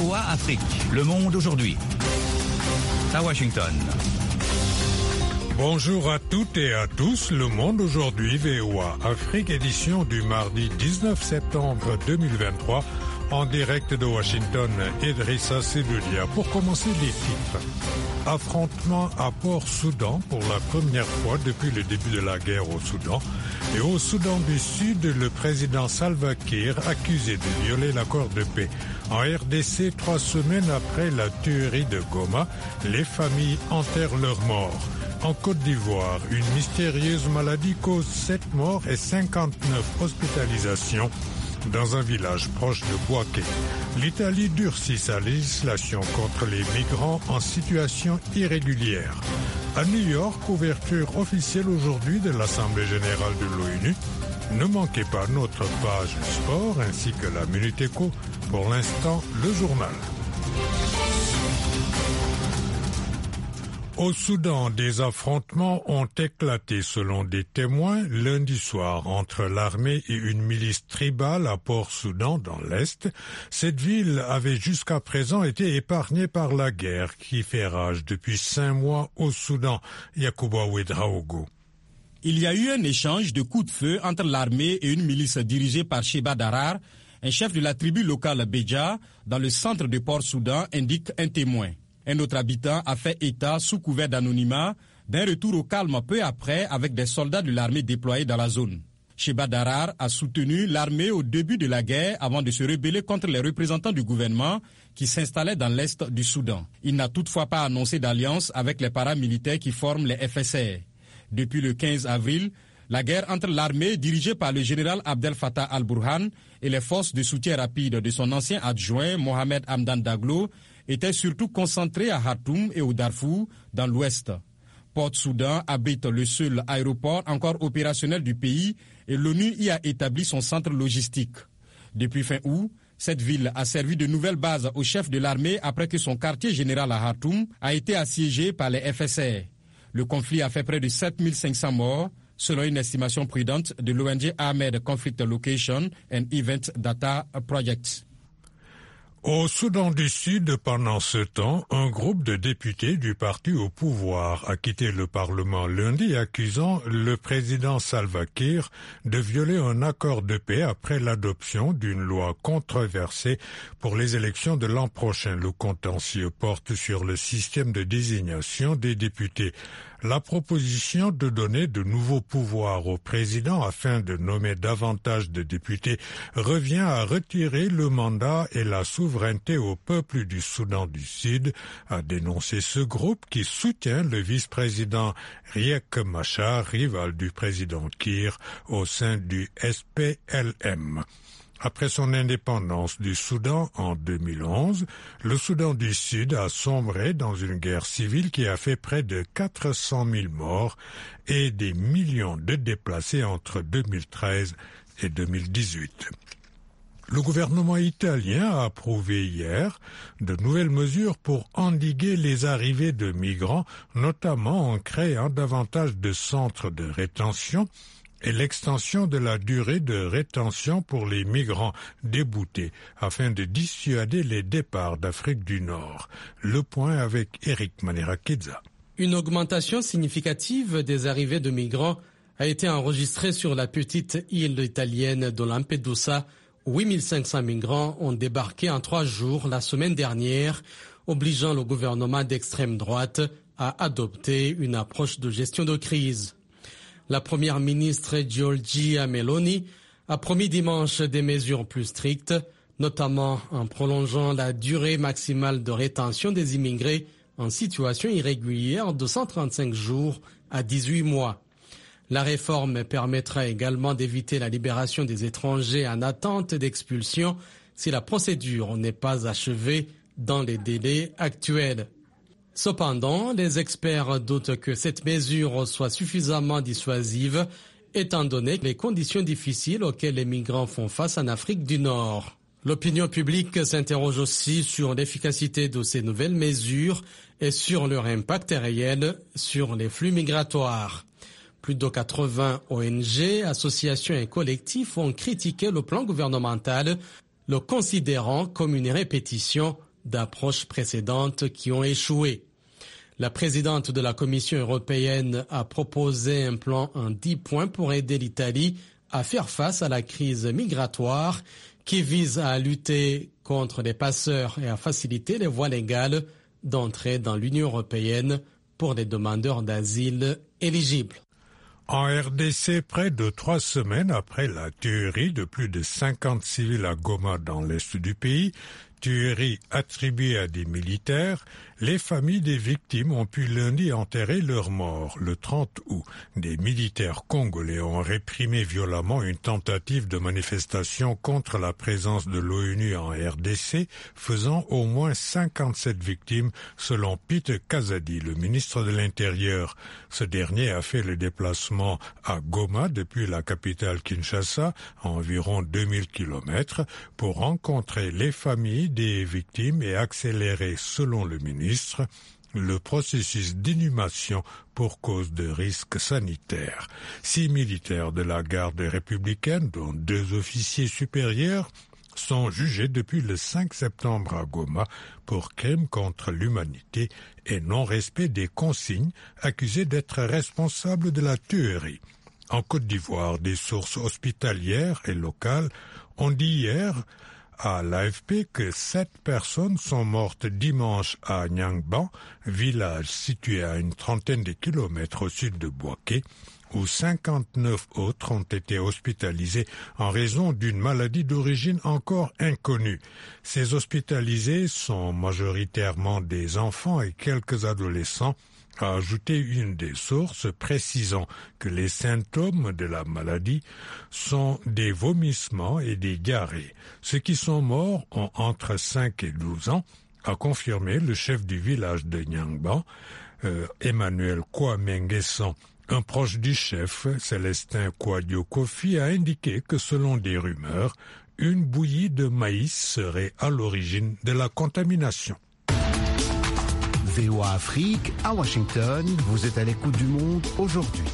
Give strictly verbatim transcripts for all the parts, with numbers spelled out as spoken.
O A Afrique, le monde aujourd'hui. À Washington. Bonjour à toutes et à tous, le monde aujourd'hui, V O A Afrique, édition du mardi dix-neuf septembre deux mille vingt-trois, en direct de Washington, Idrissa Seloudia. Pour commencer, les titres. Affrontement à Port-Soudan pour la première fois depuis le début de la guerre au Soudan. Et au Soudan du Sud, le président Salva Kiir accusé de violer l'accord de paix. En R D C, trois semaines après la tuerie de Goma, les familles enterrent leurs morts. En Côte d'Ivoire, une mystérieuse maladie cause sept morts et cinquante-neuf hospitalisations dans un village proche de Bouaké. L'Italie durcit sa législation contre les migrants en situation irrégulière. À New York, ouverture officielle aujourd'hui de l'Assemblée générale de l'ONU. Ne manquez pas notre page sport ainsi que la Minute Éco. Pour l'instant, le journal. Au Soudan, des affrontements ont éclaté selon des témoins lundi soir entre l'armée et une milice tribale à Port-Soudan dans l'Est. Cette ville avait jusqu'à présent été épargnée par la guerre qui fait rage depuis cinq mois au Soudan. Yacouba Ouedraogo. Il y a eu un échange de coups de feu entre l'armée et une milice dirigée par Sheba Darar, un chef de la tribu locale Beja, dans le centre de Port-Soudan, indique un témoin. Un autre habitant a fait état, sous couvert d'anonymat, d'un retour au calme peu après avec des soldats de l'armée déployés dans la zone. Sheba Darar a soutenu l'armée au début de la guerre avant de se rebeller contre les représentants du gouvernement qui s'installaient dans l'est du Soudan. Il n'a toutefois pas annoncé d'alliance avec les paramilitaires qui forment les F S R. Depuis le quinze avril, la guerre entre l'armée dirigée par le général Abdel Fattah al-Burhan et les forces de soutien rapide de son ancien adjoint Mohamed Hamdan Daglo était surtout concentrée à Khartoum et au Darfour, dans l'ouest. Port-Soudan abrite le seul aéroport encore opérationnel du pays et l'ONU y a établi son centre logistique. Depuis fin août, cette ville a servi de nouvelle base au chef de l'armée après que son quartier général à Khartoum a été assiégé par les F S R. Le conflit a fait près de sept mille cinq cents morts, selon une estimation prudente de l'O N G Ahmed Conflict Location and Event Data Project. Au Soudan du Sud, pendant ce temps, un groupe de députés du parti au pouvoir a quitté le Parlement lundi accusant le président Salva Kiir de violer un accord de paix après l'adoption d'une loi controversée pour les élections de l'an prochain. Le contentieux porte sur le système de désignation des députés. La proposition de donner de nouveaux pouvoirs au président afin de nommer davantage de députés revient à retirer le mandat et la souveraineté au peuple du Soudan du Sud, a dénoncé ce groupe qui soutient le vice-président Riek Machar, rival du président Kiir, au sein du S P L M. Après son indépendance du Soudan en deux mille onze, le Soudan du Sud a sombré dans une guerre civile qui a fait près de quatre cent mille morts et des millions de déplacés entre deux mille treize et deux mille dix-huit. Le gouvernement italien a approuvé hier de nouvelles mesures pour endiguer les arrivées de migrants, notamment en créant davantage de centres de rétention et l'extension de la durée de rétention pour les migrants déboutés afin de dissuader les départs d'Afrique du Nord. Le point avec Eric Manera-Kidza. Une augmentation significative des arrivées de migrants a été enregistrée sur la petite île italienne de Lampedusa. huit mille cinq cents migrants ont débarqué en trois jours la semaine dernière, obligeant le gouvernement d'extrême droite à adopter une approche de gestion de crise. La première ministre Giorgia Meloni a promis dimanche des mesures plus strictes, notamment en prolongeant la durée maximale de rétention des immigrés en situation irrégulière de cent trente-cinq jours à dix-huit mois. La réforme permettra également d'éviter la libération des étrangers en attente d'expulsion si la procédure n'est pas achevée dans les délais actuels. Cependant, les experts doutent que cette mesure soit suffisamment dissuasive, étant donné les conditions difficiles auxquelles les migrants font face en Afrique du Nord. L'opinion publique s'interroge aussi sur l'efficacité de ces nouvelles mesures et sur leur impact réel sur les flux migratoires. Plus de quatre-vingts O N G, associations et collectifs ont critiqué le plan gouvernemental, le considérant comme une répétition d'approches précédentes qui ont échoué. La présidente de la Commission européenne a proposé un plan en dix points pour aider l'Italie à faire face à la crise migratoire qui vise à lutter contre les passeurs et à faciliter les voies légales d'entrée dans l'Union européenne pour les demandeurs d'asile éligibles. En R D C, près de trois semaines après la tuerie de plus de cinquante civils à Goma dans l'est du pays, tuerie attribuée à des militaires, les familles des victimes ont pu lundi enterrer leurs morts. Le trente août, des militaires congolais ont réprimé violemment une tentative de manifestation contre la présence de l'ONU en R D C, faisant au moins cinquante-sept victimes, selon Pete Kazadi, le ministre de l'Intérieur. Ce dernier a fait le déplacement à Goma depuis la capitale Kinshasa, à environ deux mille kilomètres, pour rencontrer les familles des victimes et accélérer, selon le ministre, le processus d'inhumation pour cause de risques sanitaires. Six militaires de la garde républicaine, dont deux officiers supérieurs, sont jugés depuis le cinq septembre à Goma pour crimes contre l'humanité et non-respect des consignes, accusés d'être responsables de la tuerie. En Côte d'Ivoire, des sources hospitalières et locales ont dit hier à l'A F P que sept personnes sont mortes dimanche à Nyangban, village situé à une trentaine de kilomètres au sud de Bouaké, où cinquante-neuf autres ont été hospitalisés en raison d'une maladie d'origine encore inconnue. Ces hospitalisés sont majoritairement des enfants et quelques adolescents, a ajouté une des sources, précisant que les symptômes de la maladie sont des vomissements et des diarrhées. Ceux qui sont morts ont entre cinq et douze ans, a confirmé le chef du village de Nyangban, euh, Emmanuel Kouamenguessan. Un proche du chef, Célestin Kouadio Kofi, a indiqué que selon des rumeurs, une bouillie de maïs serait à l'origine de la contamination. V O A Afrique, à Washington, vous êtes à l'écoute du monde aujourd'hui.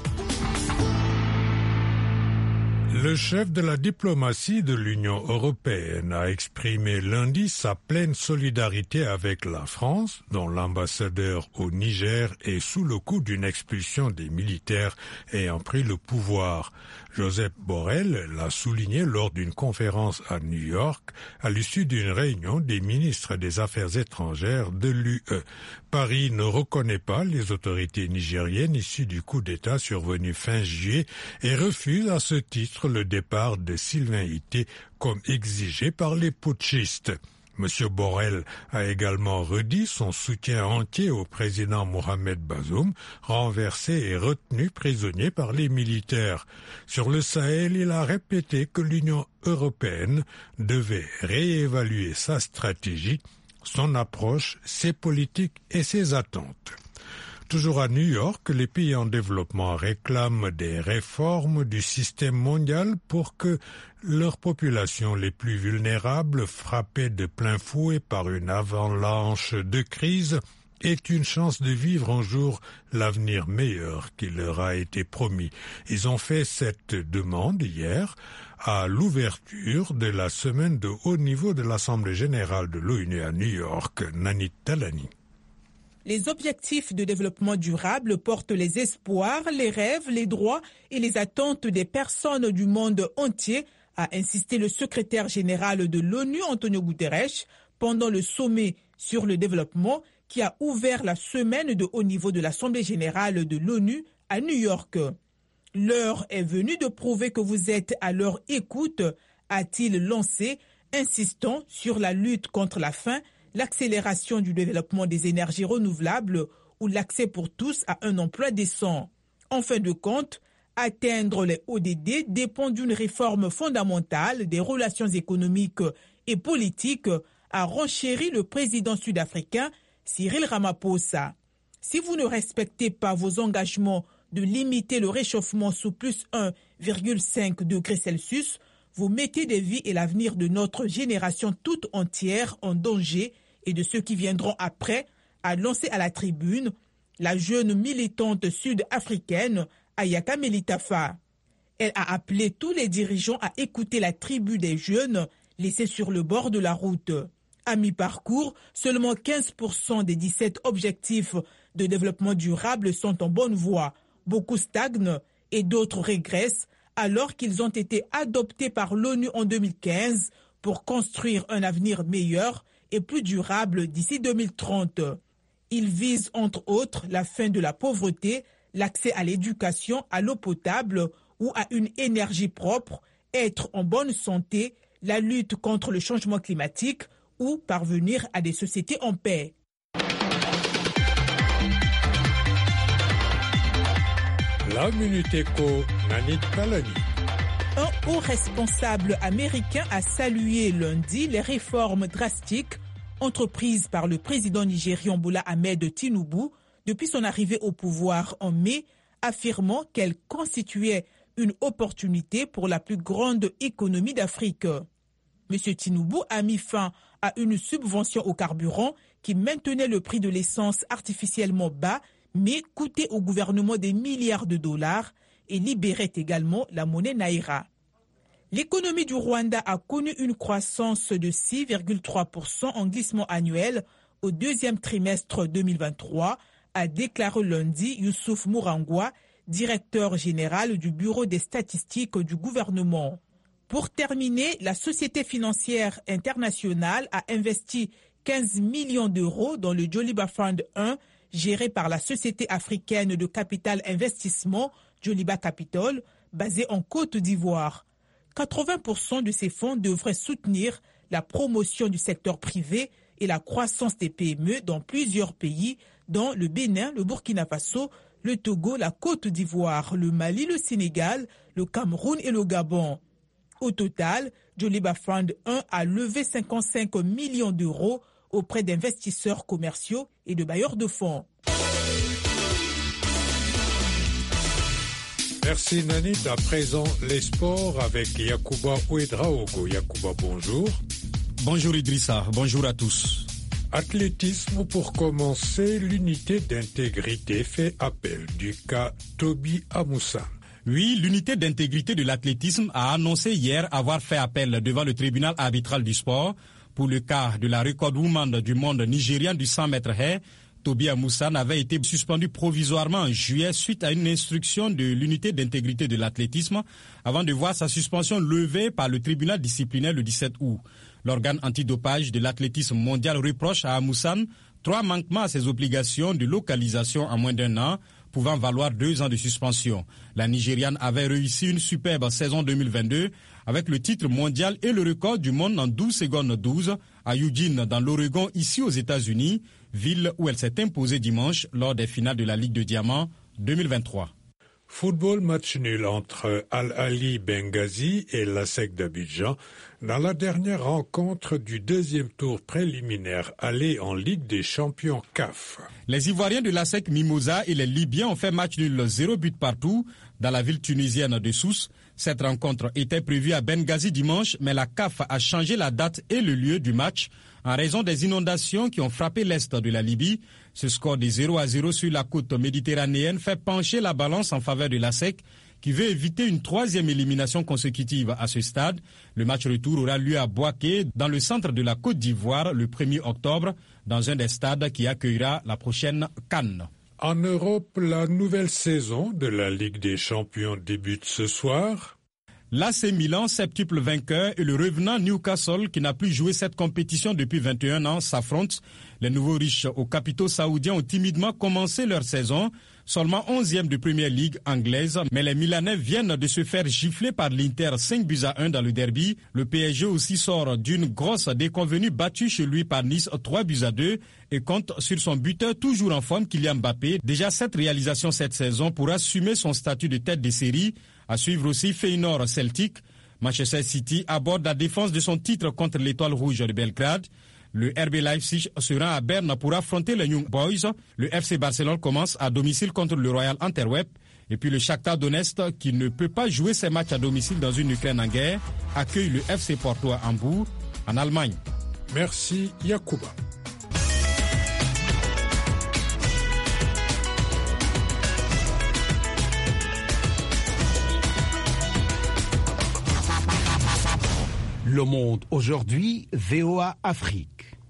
Le chef de la diplomatie de l'Union européenne a exprimé lundi sa pleine solidarité avec la France, dont l'ambassadeur au Niger est sous le coup d'une expulsion des militaires ayant pris le pouvoir. Joseph Borrell l'a souligné lors d'une conférence à New York à l'issue d'une réunion des ministres des Affaires étrangères de l'U E. Paris ne reconnaît pas les autorités nigériennes issues du coup d'État survenu fin juillet et refuse à ce titre le départ de Sylvain Ité comme exigé par les putschistes. M. Borrell a également redit son soutien entier au président Mohamed Bazoum, renversé et retenu prisonnier par les militaires. Sur le Sahel, il a répété que l'Union européenne devait réévaluer sa stratégie, son approche, ses politiques et ses attentes. Toujours à New York, les pays en développement réclament des réformes du système mondial pour que leurs populations les plus vulnérables, frappées de plein fouet par une avalanche de crise, aient une chance de vivre un jour l'avenir meilleur qui leur a été promis. Ils ont fait cette demande hier à l'ouverture de la semaine de haut niveau de l'Assemblée générale de l'ONU à New York. Nanit Talani. Les objectifs de développement durable portent les espoirs, les rêves, les droits et les attentes des personnes du monde entier, a insisté le secrétaire général de l'ONU, Antonio Guterres, pendant le sommet sur le développement qui a ouvert la semaine de haut niveau de l'Assemblée générale de l'ONU à New York. L'heure est venue de prouver que vous êtes à leur écoute, a-t-il lancé, insistant sur la lutte contre la faim, l'accélération du développement des énergies renouvelables ou l'accès pour tous à un emploi décent. En fin de compte, atteindre les O D D dépend d'une réforme fondamentale des relations économiques et politiques, a renchéri le président sud-africain Cyril Ramaphosa. Si vous ne respectez pas vos engagements de limiter le réchauffement sous plus un virgule cinq degré Celsius, vous mettez des vies et l'avenir de notre génération toute entière en danger et de ceux qui viendront après, a lancé à la tribune la jeune militante sud-africaine Ayaka Melitafa. Elle a appelé tous les dirigeants à écouter la tribu des jeunes laissés sur le bord de la route. À mi-parcours, seulement quinze pour cent des dix-sept objectifs de développement durable sont en bonne voie. Beaucoup stagnent et d'autres régressent alors qu'ils ont été adoptés par l'ONU en deux mille quinze pour construire un avenir meilleur et plus durable d'ici deux mille trente. Ils visent entre autres la fin de la pauvreté, l'accès à l'éducation, à l'eau potable ou à une énergie propre, être en bonne santé, la lutte contre le changement climatique ou parvenir à des sociétés en paix. La Minute Éco, Nanit Talani. Un haut responsable américain a salué lundi les réformes drastiques entreprises par le président nigérian Bola Ahmed Tinubu depuis son arrivée au pouvoir en mai, affirmant qu'elles constituaient une opportunité pour la plus grande économie d'Afrique. M. Tinubu a mis fin à une subvention au carburant qui maintenait le prix de l'essence artificiellement bas, mais coûtait au gouvernement des milliards de dollars et libérait également la monnaie naira. L'économie du Rwanda a connu une croissance de six virgule trois pour cent en glissement annuel au deuxième trimestre deux mille vingt-trois, a déclaré lundi Youssouf Mourangwa, directeur général du Bureau des statistiques du gouvernement. Pour terminer, la Société financière internationale a investi quinze millions d'euros dans le Joliba Fund un, géré par la Société africaine de capital investissement Joliba Capital, basée en Côte d'Ivoire. quatre-vingts pour cent de ces fonds devraient soutenir la promotion du secteur privé et la croissance des P M E dans plusieurs pays, dont le Bénin, le Burkina Faso, le Togo, la Côte d'Ivoire, le Mali, le Sénégal, le Cameroun et le Gabon. Au total, Joliba Fund un a levé cinquante-cinq millions d'euros auprès d'investisseurs commerciaux et de bailleurs de fonds. Merci Nanit. À présent, les sports avec Yacouba Ouedraogo. Yacouba, bonjour. Bonjour Idrissa, bonjour à tous. Athlétisme pour commencer, l'unité d'intégrité fait appel du cas Toby Amoussane. Oui, l'unité d'intégrité de l'athlétisme a annoncé hier avoir fait appel devant le tribunal arbitral du sport pour le cas de la record woman du monde nigérian du cent mètres haies. Toby Amoussane avait été suspendu provisoirement en juillet suite à une instruction de l'unité d'intégrité de l'athlétisme avant de voir sa suspension levée par le tribunal disciplinaire le dix-sept août. L'organe antidopage de l'athlétisme mondial reproche à Amoussane trois manquements à ses obligations de localisation en moins d'un an, pouvant valoir deux ans de suspension. La Nigériane avait réussi une superbe saison deux mille vingt-deux avec le titre mondial et le record du monde en douze secondes douze à Eugene dans l'Oregon ici aux États-Unis, ville où elle s'est imposée dimanche lors des finales de la Ligue de Diamant deux mille vingt-trois. Football match nul entre Al-Ali Benghazi et l'ASEC d'Abidjan dans la dernière rencontre du deuxième tour préliminaire aller en Ligue des champions C A F. Les Ivoiriens de l'ASEC Mimosa et les Libyens ont fait match nul zéro but partout dans la ville tunisienne de Sousse. Cette rencontre était prévue à Benghazi dimanche, mais la C A F a changé la date et le lieu du match en raison des inondations qui ont frappé l'est de la Libye. Ce score de zéro à zéro sur la côte méditerranéenne fait pencher la balance en faveur de l'ASEC, qui veut éviter une troisième élimination consécutive à ce stade. Le match retour aura lieu à Bouaké, dans le centre de la Côte d'Ivoire, le premier octobre, dans un des stades qui accueillera la prochaine CAN. En Europe, la nouvelle saison de la Ligue des champions débute ce soir. L'A C Milan, septuple vainqueur, et le revenant Newcastle, qui n'a plus joué cette compétition depuis vingt et un ans, s'affrontent. Les nouveaux riches aux capitaux saoudiens ont timidement commencé leur saison, seulement onzième de Premier League anglaise, mais les Milanais viennent de se faire gifler par l'Inter cinq buts à un dans le derby. Le P S G aussi sort d'une grosse déconvenue battue chez lui par Nice trois buts à deux et compte sur son buteur toujours en forme Kylian Mbappé. Déjà sept réalisations cette saison pour assumer son statut de tête de série. À suivre aussi Feyenoord Celtic. Manchester City aborde la défense de son titre contre l'Étoile Rouge de Belgrade. Le R B Leipzig se rend à Berne pour affronter les Young Boys. Le F C Barcelone commence à domicile contre le Royal Antwerp. Et puis le Shakhtar Donetsk, qui ne peut pas jouer ses matchs à domicile dans une Ukraine en guerre, accueille le F C Porto à Hambourg, en Allemagne. Merci Yacouba. Le Monde aujourd'hui, V O A Afrique.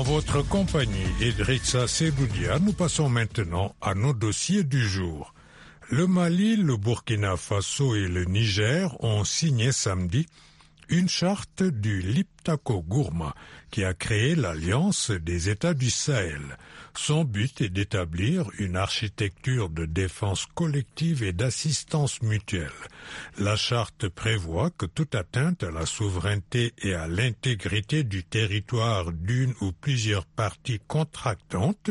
votre compagnie, Idrissa Seboudia, nous passons maintenant à nos dossiers du jour. Le Mali, le Burkina Faso et le Niger ont signé samedi une charte du Liptako Gourma qui a créé l'Alliance des États du Sahel. Son but est d'établir une architecture de défense collective et d'assistance mutuelle. La charte prévoit que toute atteinte à la souveraineté et à l'intégrité du territoire d'une ou plusieurs parties contractantes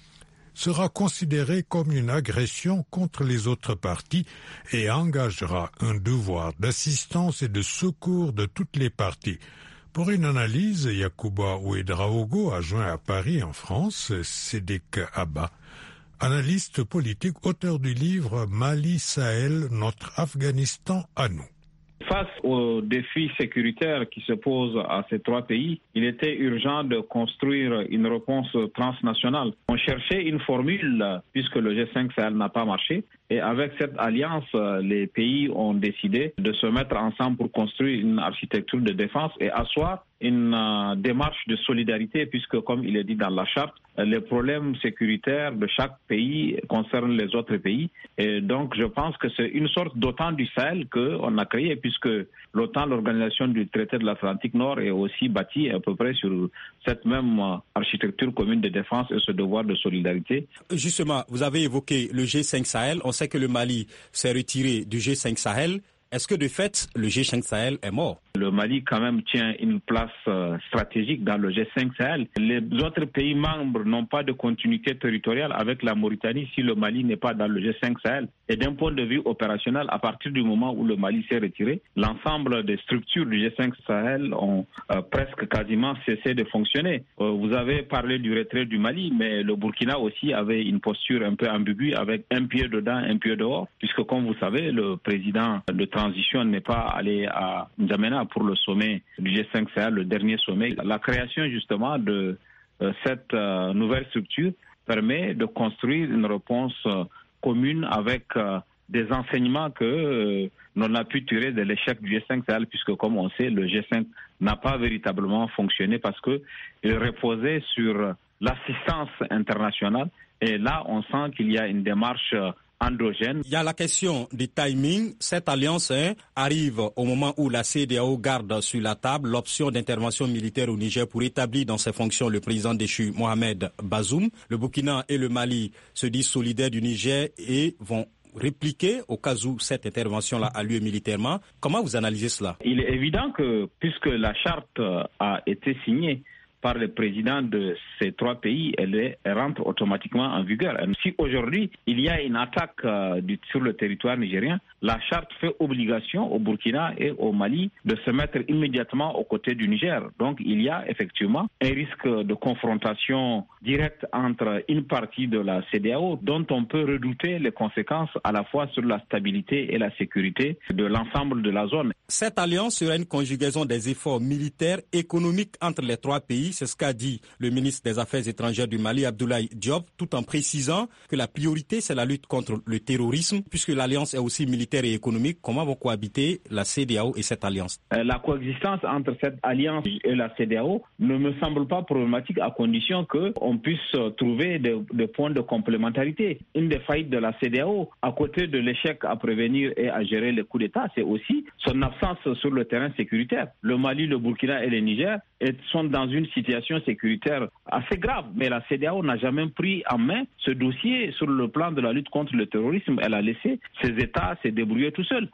sera considérée comme une agression contre les autres parties et engagera un devoir d'assistance et de secours de toutes les parties. Pour une analyse, Yacouba Ouedraogo a joint à Paris, en France, Sédek Abba, analyste politique, auteur du livre Mali Sahel, notre Afghanistan à nous. Face aux défis sécuritaires qui se posent à ces trois pays, il était urgent de construire une réponse transnationale. On cherchait une formule puisque le G cinq Sahel n'a pas marché. Et avec cette alliance, les pays ont décidé de se mettre ensemble pour construire une architecture de défense et asseoir une euh, démarche de solidarité puisque, comme il est dit dans la charte, les problèmes sécuritaires de chaque pays concernent les autres pays. Et donc, je pense que c'est une sorte d'OTAN du Sahel qu'on a créé puisque l'OTAN, l'organisation du traité de l'Atlantique Nord, est aussi bâtie à peu près sur cette même architecture commune de défense et ce devoir de solidarité. Justement, vous avez évoqué le G cinq Sahel. On sait que le Mali s'est retiré du G cinq Sahel. Est-ce que de fait, le G cinq Sahel est mort? Le Mali quand même tient une place euh, stratégique dans le G cinq Sahel. Les autres pays membres n'ont pas de continuité territoriale avec la Mauritanie si le Mali n'est pas dans le G cinq Sahel. Et d'un point de vue opérationnel, à partir du moment où le Mali s'est retiré, l'ensemble des structures du G cinq Sahel ont euh, presque quasiment cessé de fonctionner. Euh, vous avez parlé du retrait du Mali, mais le Burkina aussi avait une posture un peu ambiguë avec un pied dedans, un pied dehors, puisque comme vous savez, le président de transition n'est pas allé à N'Djamena pour le sommet du G cinq Sahel, le dernier sommet. La création justement de euh, cette euh, nouvelle structure permet de construire une réponse euh, commune avec euh, des enseignements que euh, l'on a pu tirer de l'échec du G cinq Sahel, puisque comme on sait, le G cinq n'a pas véritablement fonctionné parce qu'il reposait sur l'assistance internationale. Et là, on sent qu'il y a une démarche euh, endogène. Il y a la question du timing. Cette alliance hein, arrive au moment où la C E D E A O garde sur la table l'option d'intervention militaire au Niger pour établir dans ses fonctions le président déchu Mohamed Bazoum. Le Burkina et le Mali se disent solidaires du Niger et vont répliquer au cas où cette intervention-là a lieu militairement. Comment vous analysez cela? Il est évident que puisque la charte a été signée par le président de ces trois pays, elle, est, elle rentre automatiquement en vigueur. Si aujourd'hui, il y a une attaque euh, du, sur le territoire nigérien, la charte fait obligation au Burkina et au Mali de se mettre immédiatement aux côtés du Niger. Donc, il y a effectivement un risque de confrontation directe entre une partie de la C E D E A O dont on peut redouter les conséquences à la fois sur la stabilité et la sécurité de l'ensemble de la zone. Cette alliance sera une conjugaison des efforts militaires, économiques entre les trois pays. C'est ce qu'a dit le ministre des Affaires étrangères du Mali, Abdoulaye Diop, tout en précisant que la priorité, c'est la lutte contre le terrorisme, puisque l'alliance est aussi militaire et économique. Comment vont cohabiter la C E D E A O et cette alliance? La coexistence entre cette alliance et la C E D E A O ne me semble pas problématique à condition qu'on puisse trouver des, des points de complémentarité. Une des faillites de la C E D E A O, à côté de l'échec à prévenir et à gérer les coups d'État, c'est aussi son absence sur le terrain sécuritaire. Le Mali, le Burkina et le Niger sont dans une situation sécuritaire assez grave, mais la C E D E A O n'a jamais pris en main ce dossier sur le plan de la lutte contre le terrorisme. Elle a laissé ces États se débrouiller tout seuls.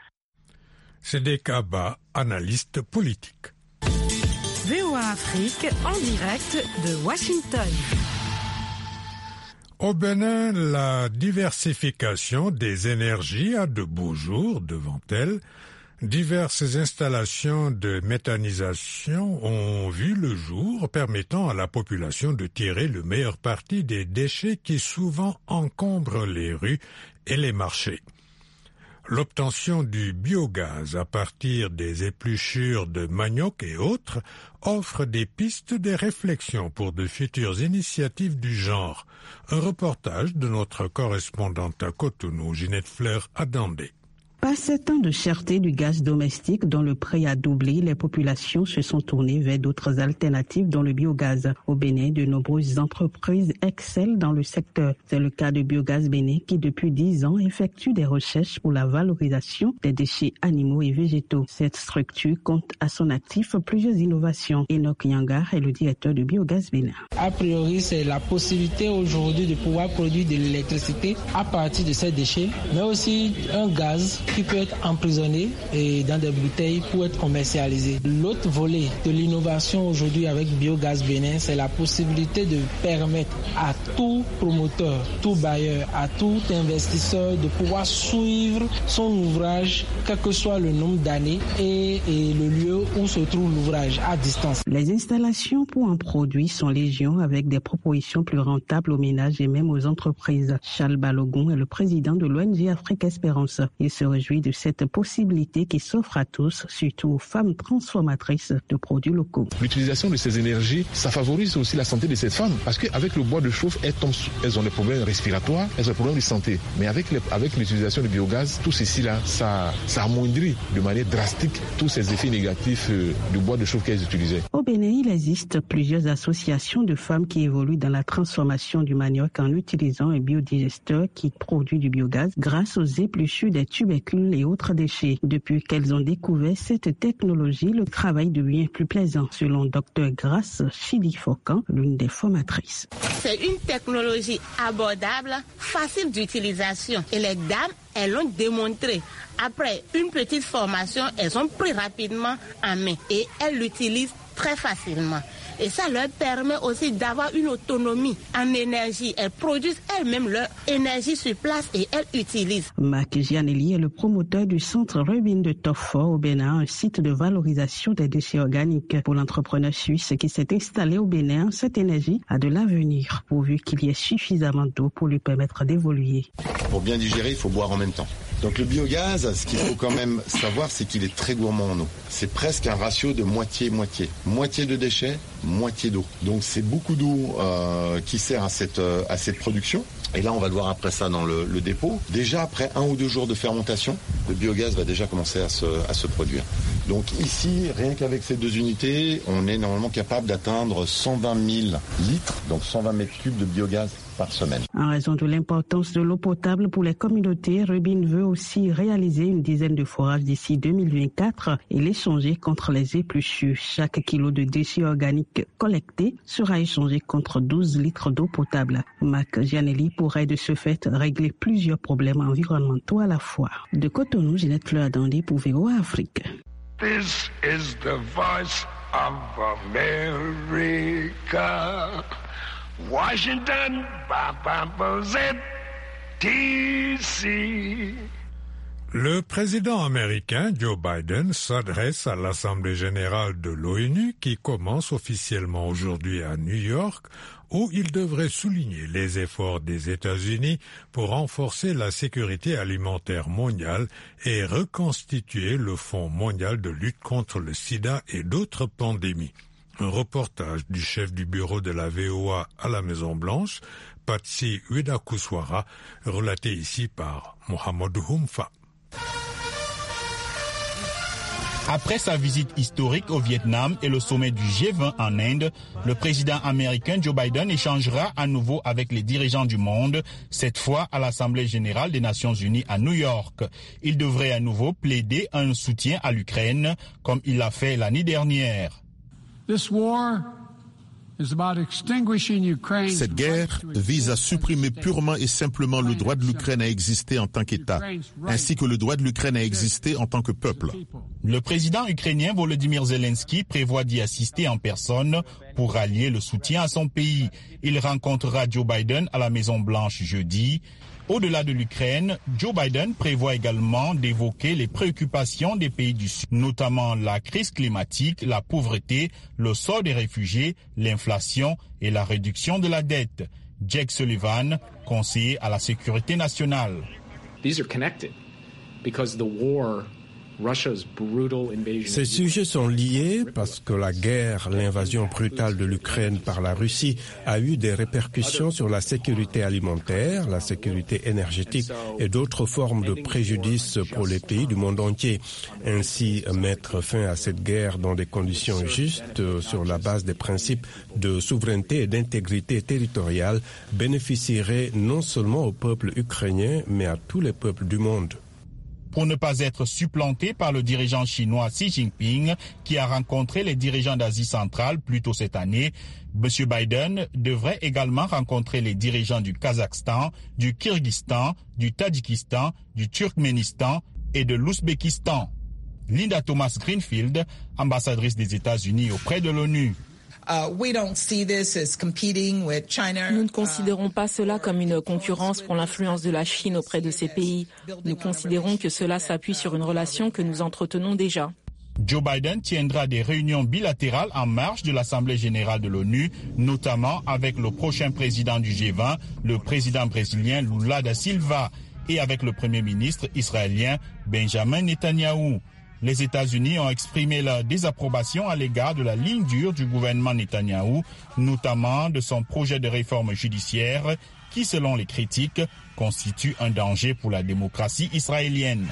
Sédek Abba, analyste politique. V O A Afrique, en direct de Washington. Au Bénin, la diversification des énergies a de beaux jours devant elle. Diverses installations de méthanisation ont vu le jour, permettant à la population de tirer le meilleur parti des déchets qui souvent encombrent les rues et les marchés. L'obtention du biogaz à partir des épluchures de manioc et autres offre des pistes de réflexion pour de futures initiatives du genre. Un reportage de notre correspondante à Cotonou, Ginette Fleur Adandé. Par sept ans de cherté du gaz domestique dont le prix a doublé, les populations se sont tournées vers d'autres alternatives dont le biogaz. Au Bénin, de nombreuses entreprises excellent dans le secteur. C'est le cas de Biogaz Bénin qui, depuis dix ans, effectue des recherches pour la valorisation des déchets animaux et végétaux. Cette structure compte à son actif plusieurs innovations. Enoch Yangar est le directeur de Biogaz Bénin. A priori, c'est la possibilité aujourd'hui de pouvoir produire de l'électricité à partir de ces déchets, mais aussi un gaz qui peut être emprisonné et dans des bouteilles pour être commercialisé. L'autre volet de l'innovation aujourd'hui avec Biogaz Bénin, c'est la possibilité de permettre à tout promoteur, tout bailleur, à tout investisseur de pouvoir suivre son ouvrage, quel que soit le nombre d'années et, et le lieu où se trouve l'ouvrage à distance. Les installations pour un produit sont légion avec des propositions plus rentables aux ménages et même aux entreprises. Charles Balogun est le président de l'O N G Afrique Espérance. Il se réjouit de cette possibilité qui s'offre à tous, surtout aux femmes transformatrices de produits locaux. L'utilisation de ces énergies, ça favorise aussi la santé de ces femmes parce qu'avec le bois de chauffe, elles, tombent, elles ont des problèmes respiratoires, elles ont des problèmes de santé. Mais avec, les, avec l'utilisation du biogaz, tout ceci là, ça, ça amoindrit de manière drastique tous ces effets négatifs euh, du bois de chauffe qu'elles utilisaient. Au Bénin, il existe plusieurs associations de femmes qui évoluent dans la transformation du manioc en utilisant un biodigesteur qui produit du biogaz grâce aux épluchures des tubercules et autres déchets. Depuis qu'elles ont découvert cette technologie, le travail devient plus plaisant, selon Docteur Grace Chidi Fokan, l'une des formatrices. C'est une technologie abordable, facile d'utilisation et les dames, elles l'ont démontré. Après une petite formation, elles ont pris rapidement en main et elles l'utilisent très facilement. Et ça leur permet aussi d'avoir une autonomie en énergie. Elles produisent elles-mêmes leur énergie sur place et elles utilisent. Marc Gianelli est le promoteur du centre Rubin de Tofo au Bénin, un site de valorisation des déchets organiques. Pour l'entrepreneur suisse qui s'est installé au Bénin, cette énergie a de l'avenir, pourvu qu'il y ait suffisamment d'eau pour lui permettre d'évoluer. Pour bien digérer, il faut boire en même temps. Donc le biogaz, ce qu'il faut quand même savoir, c'est qu'il est très gourmand en eau. C'est presque un ratio de moitié-moitié. Moitié de déchets, moitié d'eau. Donc c'est beaucoup d'eau euh, qui sert à cette, euh, à cette production. Et là, on va le voir après ça dans le, le dépôt. Déjà, après un ou deux jours de fermentation, le biogaz va déjà commencer à se, à se produire. Donc ici, rien qu'avec ces deux unités, on est normalement capable d'atteindre cent vingt mille litres, donc cent vingt mètres cubes de biogaz par semaine. En raison de l'importance de l'eau potable pour les communautés, Rubin veut aussi réaliser une dizaine de forages d'ici deux mille vingt-quatre et l'échanger contre les épluchures. Chaque kilo de déchets organiques collectés sera échangé contre douze litres d'eau potable. Marc Gianelli pourrait de ce fait régler plusieurs problèmes environnementaux à la fois. De Cotonou, Ginette Fleur-Dandé pour V O A Afrique. This is the voice of America. Washington, D C Le président américain Joe Biden s'adresse à l'Assemblée générale de l'ONU qui commence officiellement aujourd'hui à New York, où il devrait souligner les efforts des États-Unis pour renforcer la sécurité alimentaire mondiale et reconstituer le Fonds mondial de lutte contre le sida et d'autres pandémies. Un reportage du chef du bureau de la V O A à la Maison-Blanche, Patsy Widakuswara, relaté ici par Mohamed Humfa. Après sa visite historique au Vietnam et le sommet du G vingt en Inde, le président américain Joe Biden échangera à nouveau avec les dirigeants du monde, cette fois à l'Assemblée générale des Nations unies à New York. Il devrait à nouveau plaider un soutien à l'Ukraine, comme il l'a fait l'année dernière. Cette guerre vise à supprimer purement et simplement le droit de l'Ukraine à exister en tant qu'État, ainsi que le droit de l'Ukraine à exister en tant que peuple. Le président ukrainien Volodymyr Zelensky prévoit d'y assister en personne pour rallier le soutien à son pays. Il rencontrera Joe Biden à la Maison-Blanche jeudi. Au-delà de l'Ukraine, Joe Biden prévoit également d'évoquer les préoccupations des pays du Sud, notamment la crise climatique, la pauvreté, le sort des réfugiés, l'inflation et la réduction de la dette. Jake Sullivan, conseiller à la sécurité nationale. These are connected because the war Ces sujets sont liés parce que la guerre, l'invasion brutale de l'Ukraine par la Russie a eu des répercussions sur la sécurité alimentaire, la sécurité énergétique et d'autres formes de préjudice pour les pays du monde entier. Ainsi, mettre fin à cette guerre dans des conditions justes sur la base des principes de souveraineté et d'intégrité territoriale bénéficierait non seulement au peuple ukrainien, mais à tous les peuples du monde. Pour ne pas être supplanté par le dirigeant chinois Xi Jinping, qui a rencontré les dirigeants d'Asie centrale plus tôt cette année, M. Biden devrait également rencontrer les dirigeants du Kazakhstan, du Kyrgyzstan, du Tadjikistan, du Turkménistan et de l'Ouzbékistan. Linda Thomas Greenfield, ambassadrice des États-Unis auprès de l'ONU. Nous ne considérons pas cela comme une concurrence pour l'influence de la Chine auprès de ces pays. Nous considérons que cela s'appuie sur une relation que nous entretenons déjà. Joe Biden tiendra des réunions bilatérales en marge de l'Assemblée générale de l'ONU, notamment avec le prochain président du G vingt, le président brésilien Lula da Silva, et avec le premier ministre israélien Benjamin Netanyahou. Les États-Unis ont exprimé leur désapprobation à l'égard de la ligne dure du gouvernement Netanyahou, notamment de son projet de réforme judiciaire qui, selon les critiques, constitue un danger pour la démocratie israélienne.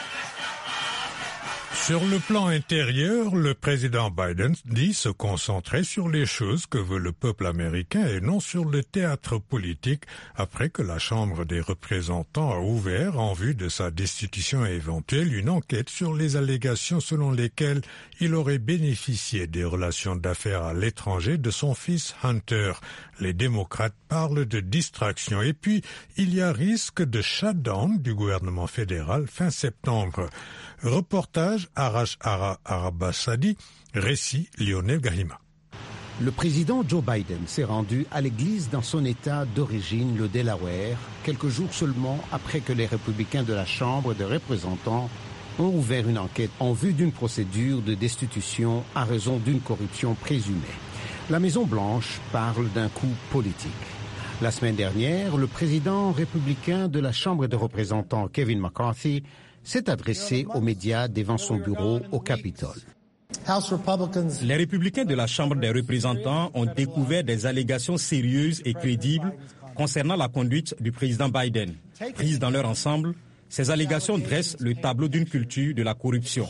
Sur le plan intérieur, le président Biden dit se concentrer sur les choses que veut le peuple américain et non sur le théâtre politique après que la Chambre des représentants a ouvert, en vue de sa destitution éventuelle, une enquête sur les allégations selon lesquelles il aurait bénéficié des relations d'affaires à l'étranger de son fils Hunter. Les démocrates parlent de distraction et puis il y a risque de shutdown du gouvernement fédéral fin septembre. Reportage Arash Ara Arabasadi, récit Lionel Gahima. Le président Joe Biden s'est rendu à l'église dans son État d'origine, le Delaware, quelques jours seulement après que les républicains de la Chambre des représentants ont ouvert une enquête en vue d'une procédure de destitution à raison d'une corruption présumée. La Maison-Blanche parle d'un coup politique. La semaine dernière, le président républicain de la Chambre des représentants, Kevin McCarthy, s'est adressé aux médias devant son bureau au Capitole. Les républicains de la Chambre des représentants ont découvert des allégations sérieuses et crédibles concernant la conduite du président Biden. Prises dans leur ensemble, ces allégations dressent le tableau d'une culture de la corruption.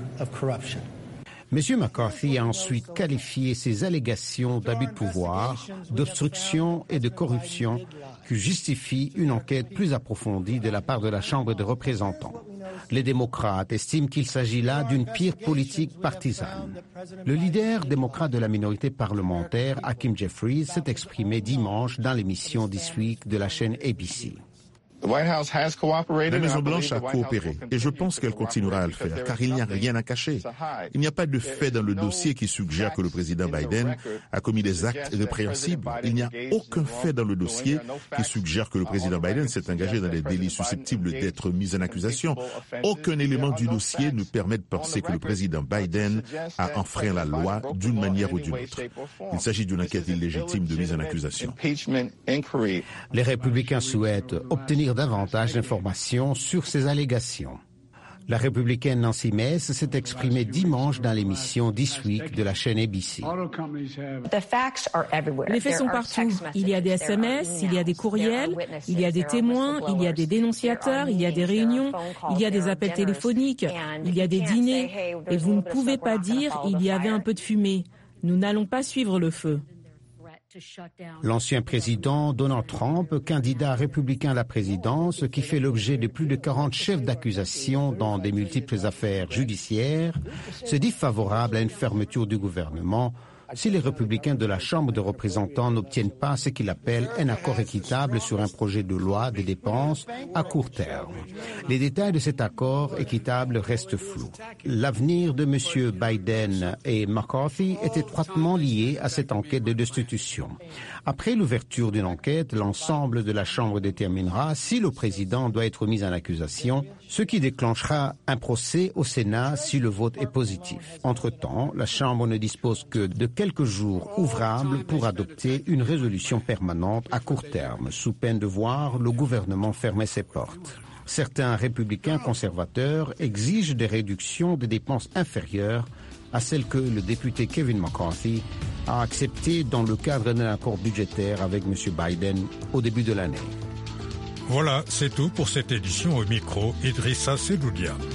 M. McCarthy a ensuite qualifié ces allégations d'abus de pouvoir, d'obstruction et de corruption qui justifient une enquête plus approfondie de la part de la Chambre des représentants. Les démocrates estiment qu'il s'agit là d'une pire politique partisane. Le leader démocrate de la minorité parlementaire, Hakeem Jeffries, s'est exprimé dimanche dans l'émission This Week de la chaîne A B C. La Maison-Blanche a coopéré et je pense qu'elle continuera à le faire car il n'y a rien à cacher. Il n'y a pas de fait dans le dossier qui suggère que le président Biden a commis des actes répréhensibles. Il n'y a aucun fait dans le dossier qui suggère que le président Biden s'est engagé dans des délits susceptibles d'être mis en accusation. Aucun élément du dossier ne permet de penser que le président Biden a enfreint la loi d'une manière ou d'une autre. Il s'agit d'une enquête illégitime de mise en accusation. Les républicains souhaitent obtenir davantage d'informations sur ces allégations. La républicaine Nancy Mace s'est exprimée dimanche dans l'émission This Week de la chaîne A B C. Les faits sont partout. Il y a des S M S, il y a des courriels, il y a des témoins, il y a des dénonciateurs, il y a des réunions, il y a des appels téléphoniques, il y a des dîners. Et vous ne pouvez pas dire il y avait un peu de fumée. Nous n'allons pas suivre le feu. L'ancien président Donald Trump, candidat républicain à la présidence, qui fait l'objet de plus de quarante chefs d'accusation dans des multiples affaires judiciaires, se dit favorable à une fermeture du gouvernement si les républicains de la Chambre des représentants n'obtiennent pas ce qu'il appelle un accord équitable sur un projet de loi des dépenses à court terme. Les détails de cet accord équitable restent flous. L'avenir de M. Biden et McCarthy est étroitement lié à cette enquête de destitution. Après l'ouverture d'une enquête, l'ensemble de la Chambre déterminera si le président doit être mis en accusation, ce qui déclenchera un procès au Sénat si le vote est positif. Entre-temps, la Chambre ne dispose que de quelques jours ouvrables pour adopter une résolution permanente à court terme, sous peine de voir le gouvernement fermer ses portes. Certains républicains conservateurs exigent des réductions des dépenses inférieures à celles que le député Kevin McCarthy a acceptées dans le cadre d'un accord budgétaire avec M. Biden au début de l'année. Voilà, c'est tout pour cette édition. Au micro, Idrissa Sedoudia.